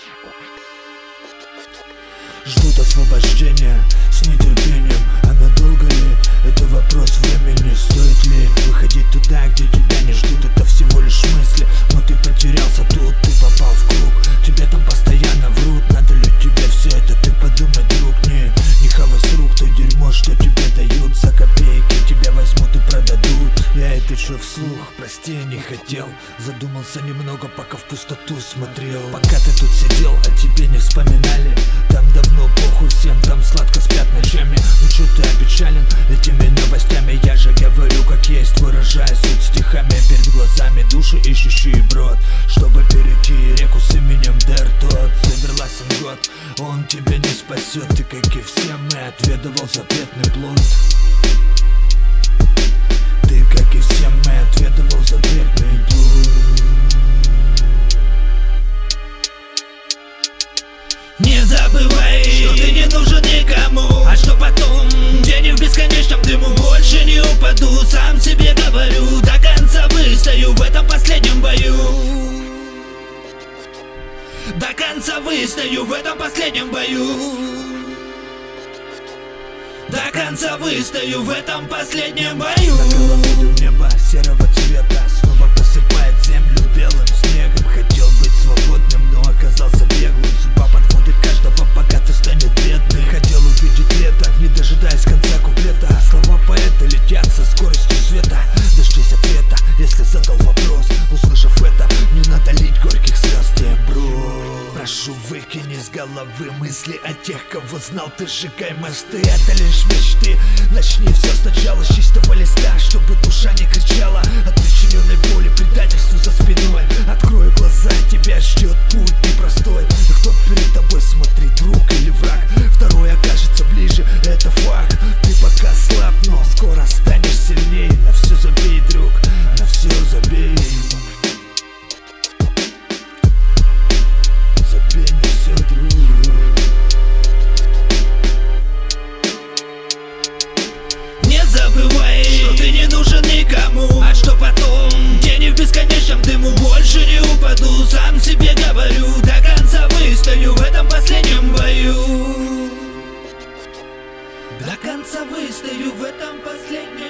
Ждут освобождения с нетерпением. А надолго ли? Это вопрос времени. Стоит ли выходить туда, где тебя не ждут? Это всего лишь мысли, но ты потерялся тут. Ты попал в круг, тебе там постоянно врут. Надо ли тебе все это? Ты подумай, друг. Не хавай с рук то дерьмо, что тебе дают. За копейки тебя возьмут и продадут. Я это что вслух, прости, я не хотел. Задумался немного, пока в пустоту смотрел. Пока ты тут сидел, о тебе не вспоминали. Там давно похуй всем, там сладко спят ночами. Ну чё ты опечален этими новостями? Я же говорю как есть, выражая суть стихами. Перед глазами души ищущие брод, чтобы перейти реку с именем Дэр. Тот Северласен год, он тебя не спасет. Ты как и все мы отведывал запретный плод. Ты как и все мы отведывал запретный плод. Не забывай, что ты не нужен никому. А что потом? Тени в бесконечном дыму. Больше не упаду, сам себе говорю. До конца выстою в этом последнем бою. До конца выстою в этом последнем бою. До конца выстою в этом последнем бою. На голову небо серого цвета снова посыпает землю белым снегом. Хотел быть свободным, но оказался беглым. Судьба подводит каждого, богатый станет бедный. Хотел увидеть лето, не дожидаясь конца куплета. Слова поэта летят со скоростью света. Дождись ответа, если задал вопрос. Услышав это, не надо лить горьких слез тебе, бро. Прошу, выкини с головы мысли о тех, кого знал ты, сжигай мосты. Это лишь мечты, начни все сначала с чистого листа, чтобы душа не кричала от причиненной боли, предательству за спиной. Открою глаза, тебя ждет путь непростой. И кто перед тобой, смотри, друг или враг. Второй окажется ближе, это факт. Ты пока слаб, но скоро станешь сильней. На все забей, друг, на все забей. Забей на все, друг. Не забывай, что ты не нужен никому. А что потом? Тени в бесконечном дыму. Больше не упаду, сам себе говорю. До конца выстою в этом последнем бою. До конца выстою в этом последнем